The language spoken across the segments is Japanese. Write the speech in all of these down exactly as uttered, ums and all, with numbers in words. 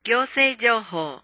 行政情報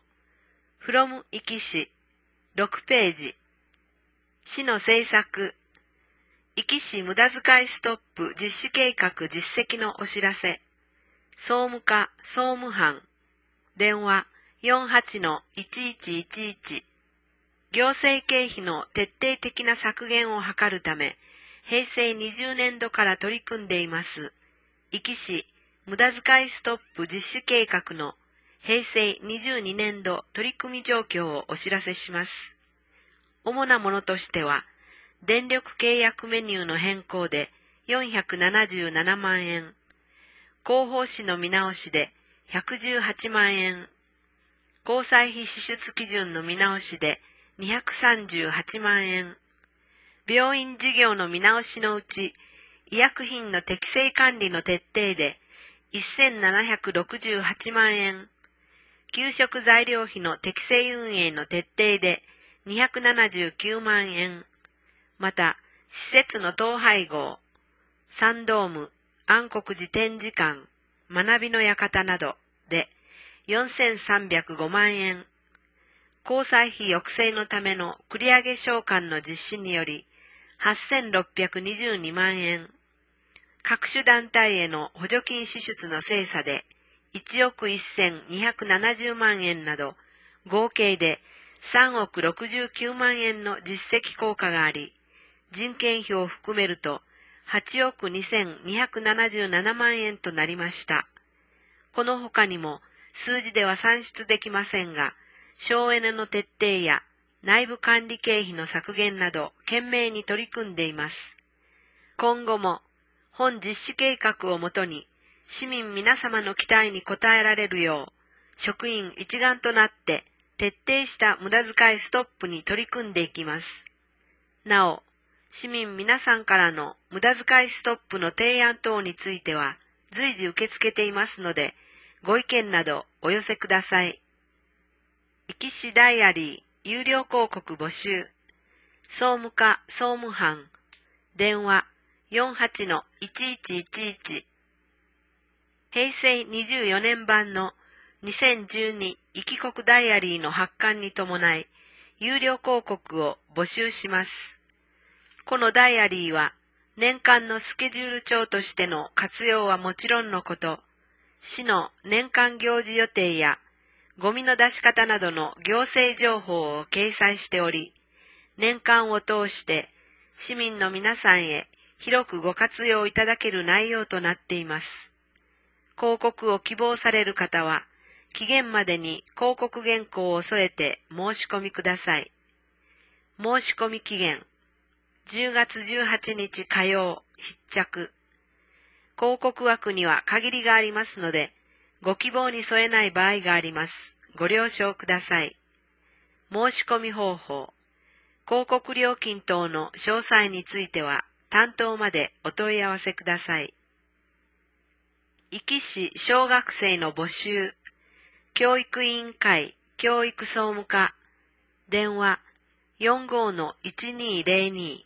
from 壱岐市ろくページ。市の政策壱岐市無駄遣いストップ実施計画実績のお知らせ。総務課総務班電話 よんはちのいちいちいちいち。行政経費の徹底的な削減を図るため、へいせいにじゅうねんどから取り組んでいます。壱岐市無駄遣いストップ実施計画のへいせいにじゅうにねんど取り組み状況をお知らせします。主なものとしては、電力契約メニューの変更でよんひゃくななじゅうななまんえん、広報誌の見直しでひゃくじゅうはちまんえん、交際費支出基準の見直しでにひゃくさんじゅうはちまんえん、病院事業の見直しのうち、医薬品の適正管理の徹底でせんななひゃくろくじゅうはちまんえん、給食材料費の適正運営の徹底でにひゃくななじゅうきゅうまんえん、また、施設の統廃合、サンドーム、暗黒寺展示館、学びの館などでよんせんさんびゃくごまんえん、交際費抑制のための繰り上げ償還の実施によりはっせんろっぴゃくにじゅうにまんえん、各種団体への補助金支出の精査でいちおくせんにひゃくななじゅうまんえんなど、合計でさんおくろくじゅうきゅうまんえんの実績効果があり、人件費を含めるとはちおくにせんにひゃくななじゅうななまんえんとなりました。この他にも数字では算出できませんが、省エネの徹底や内部管理経費の削減など懸命に取り組んでいます。今後も本実施計画をもとに市民皆様の期待に応えられるよう、職員一丸となって徹底した無駄遣いストップに取り組んでいきます。なお、市民皆さんからの無駄遣いストップの提案等については随時受け付けていますので、ご意見などお寄せください。壱岐市ダイアリー有料広告募集。総務課総務班電話 よんはちのいちいちいちいち。へいせいにじゅうよねん版のにせんじゅうに壱岐国ダイアリーの発刊に伴い、有料広告を募集します。このダイアリーは、年間のスケジュール帳としての活用はもちろんのこと、市の年間行事予定や、ゴミの出し方などの行政情報を掲載しており、年間を通して市民の皆さんへ広くご活用いただける内容となっています。広告を希望される方は、期限までに広告原稿を添えて申し込みください。申し込み期限、じゅうがつじゅうはちにち火曜必着。広告枠には限りがありますので、ご希望に添えない場合があります。ご了承ください。申し込み方法、広告料金等の詳細については担当までお問い合わせください。壱岐市小学生の募集、教育委員会教育総務課電話 よんごのいちにーぜろに。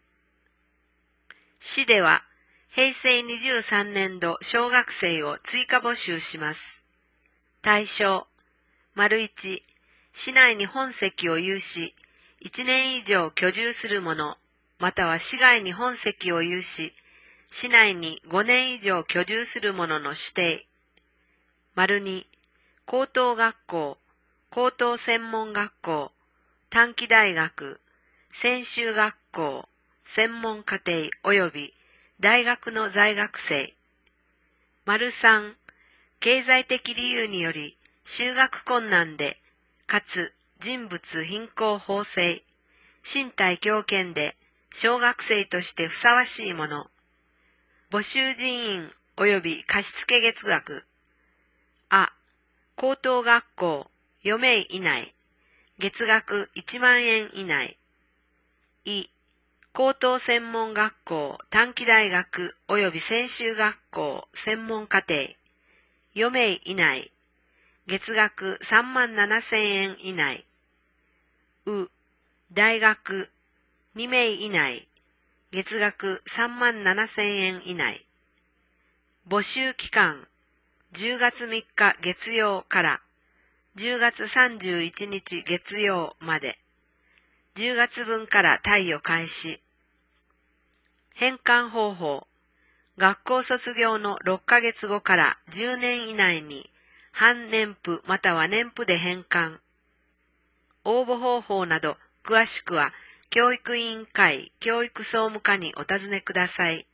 市ではへいせいにじゅうさんねんど小学生を追加募集します。対象、いち、市内に本籍を有し、いちねん以上居住する者、または市外に本籍を有し、市内にごねん以上居住する者の指定。に、高等学校、高等専門学校、短期大学、専修学校、専門課程及び大学の在学生。さん、経済的理由により就学困難で、かつ人物貧困法制、身体強健で小学生としてふさわしいもの。募集人員及び貸付月額。あ、高等学校よめい以内、月額いちまんえん以内。い、高等専門学校短期大学及び専修学校専門課程よめい以内、月額さんまんななせんえん以内。う、大学にめい以内、月額さんまんななせんえん以内。募集期間じゅうがつみっか月曜からじゅうがつさんじゅういちにち月曜まで、じゅうがつぶんから貸与開始。返還方法。学校卒業のろっかげつごからじゅうねん以内に半年付または年付で返還。応募方法など詳しくは教育委員会教育総務課にお尋ねください。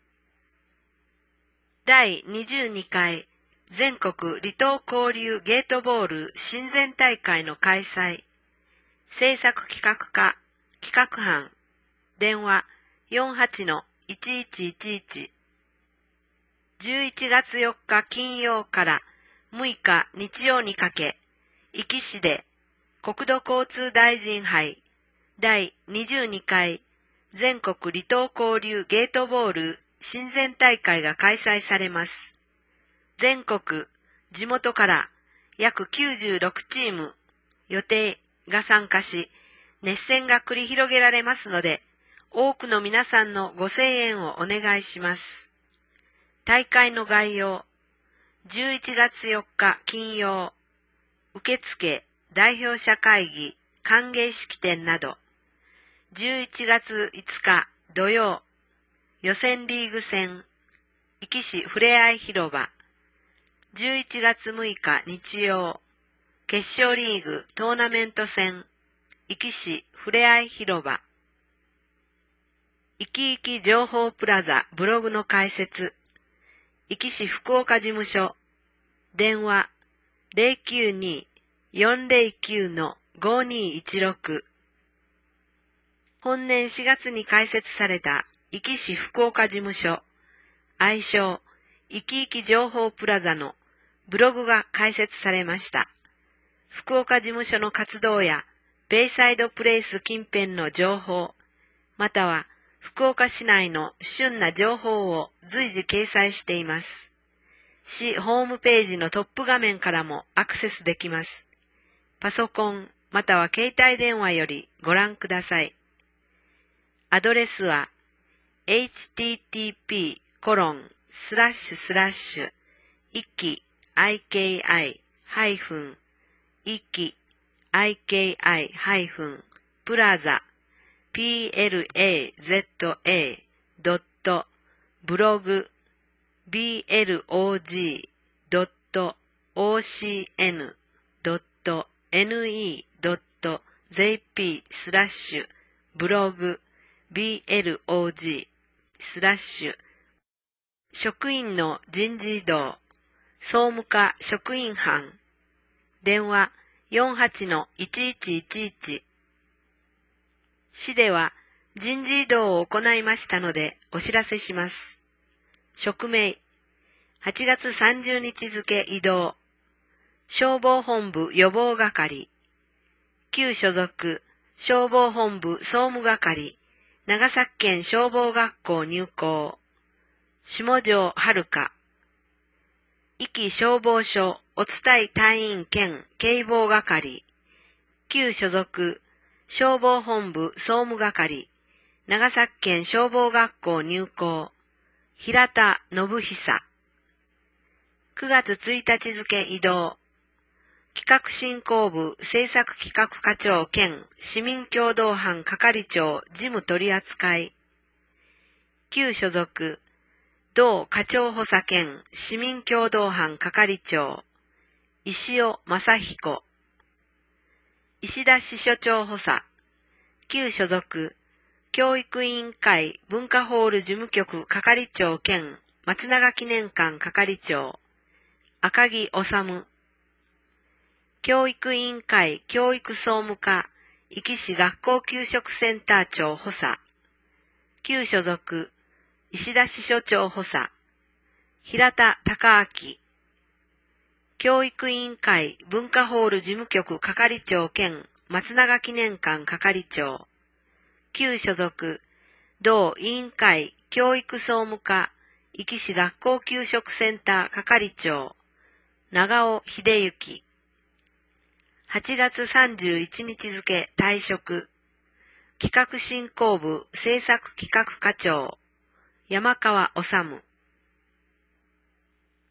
だいにじゅうにかい全国離島交流ゲートボール親善大会の開催。制作企画課企画班電話 よんはちのいちいちいちいち。じゅういちがつよっか金曜からむいか日曜にかけ、壱岐市で国土交通大臣杯だいにじゅうにかい全国離島交流ゲートボール親善大会が開催されます。全国、地元から約きゅうじゅうろくチーム予定が参加し、熱戦が繰り広げられますので、多くの皆さんのご声援をお願いします。大会の概要、じゅういちがつよっか金曜、受付、代表者会議、歓迎式典など、じゅういちがついつか土曜、予選リーグ戦、壱岐市ふれあい広場、じゅういちがつむいか日曜、決勝リーグトーナメント戦、壱岐市ふれあい広場、いきいき情報プラザブログの開設、壱岐市福岡事務所、電話 ゼロきゅうに よんゼロきゅう ごにいちろく。本年しがつに開設された壱岐市福岡事務所、愛称いきいき情報プラザのブログが開設されました。福岡事務所の活動やベイサイドプレイス近辺の情報、または福岡市内の旬な情報を随時掲載しています。市ホームページのトップ画面からもアクセスできます。パソコンまたは携帯電話よりご覧ください。アドレスは エイチティーティーピーコロンスラッシュスラッシュいき アイケーアイ ハイフンいき アイケーアイ ハイフンプラザ ピーエルエーゼットエー ドットブログ ビーエルオージー ドット オーシーエヌ ドット エヌイー ドット ジェーピー スラッシュブログ ビーエルオージー スラッシュ職員の人事異動総務課職員班電話 よんはちのいちいちいちいち。市では人事異動を行いましたのでお知らせします。職名はちがつさんじゅうにち付異動消防本部予防係旧所属消防本部総務係長崎県消防学校入校下條遥壱岐消防署お伝い隊員兼警防係旧所属消防本部総務係長崎県消防学校入校平田信久くがつついたち付異動企画振興部制作企画課長兼市民協同班係長事務取扱い旧所属同課長補佐兼市民協同班係長石尾正彦石田支所長補佐旧所属教育委員会文化ホール事務局係長兼松永記念館係長赤木治教育委員会教育総務課壱岐市学校給食センター長補佐旧所属石田支所長補佐平田孝明教育委員会文化ホール事務局係長兼松永記念館係長旧所属同委員会教育総務課壱岐市学校給食センター係長長尾秀幸はちがつさんじゅういちにち付退職企画振興部制作企画課長山川治